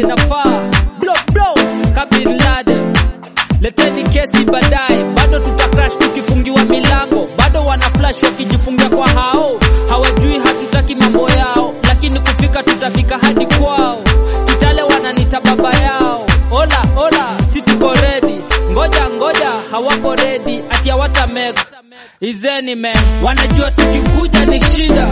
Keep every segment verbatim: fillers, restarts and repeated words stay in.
inafaa. Blow blow Bin Laden, leteni kesi baadaye. Bado tutacrash tukifungiwa milango, bado wana flash wakijifungia kwa hao. Hawajui hatutaki mambo yao, lakini kufika tutafika hadi kwao. Kitale wananita baba yao. Ola ola si tuko ready, ngoja ngoja hawako ready, ati hawata make izeni man. Wanajua tukikuja ni shida,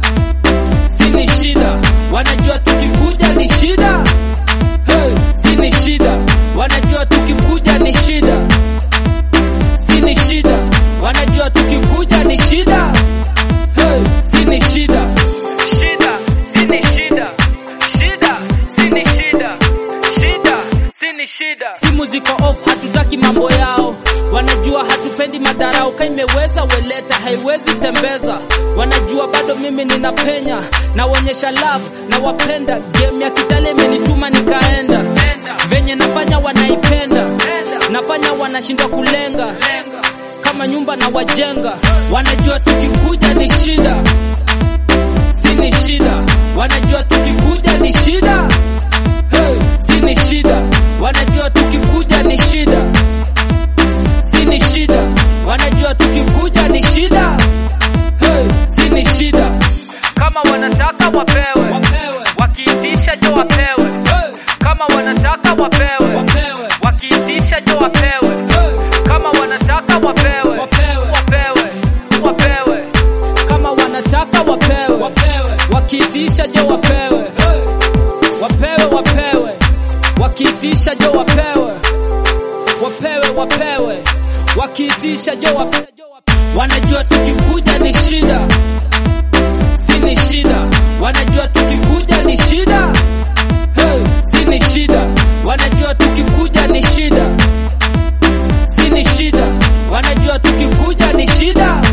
si ni shida. Wanajua tukikuja ni shida, hey, si ni shida. Wanajua tukikuja ni shida, si ni shida. Wanajua tukikuja ni shida, hey, si ni shida. Shida, si ni shida. Shida, si ni shida. Shida, si ni shida. Simu ziko off, hatutaki mambo yao. Wanajua hatupendi madharau, kai imeweza weleta haiwezi tembeza. Wanajua bado mimi ninapenya, na wonyesha love na wapenda. Game ya Kitale imenituma nikaenda, venye nafanya wanaipenda, nafanya wanashindwa kulenga, kama nyumba na wajenga. Wanajua tukikuja ni shida, si ni shida. Wanajua tukikuja ni shida, hey, si ni shida. Wanajua tukikuja ni shida, si ni shida. Wanajua tukikuja ni shida, hey, si ni shida. Kama wanataka wapewe, wapewe. Wakiitisha jo wapewe, hey. Kama wanataka wapewe, wapewe. Wakiitisha jo wapewe, hey. Kama wanataka wapewe, wapewe. Wapewe, wapewe. Kama wanataka wapewe, wapewe. Wakiitisha jo wapewe, hey. Wapewe, wapewe. Wakiitisha jo wapewe, wapewe, wapewe. Wakiitisha jo wapewe. Wanajua tukikuja ni shida, si ni shida. Wanajua tukikuja ni shida, hey, si ni shida. Wanajua tukikuja ni shida, si ni shida. Wanajua tukikuja ni shida,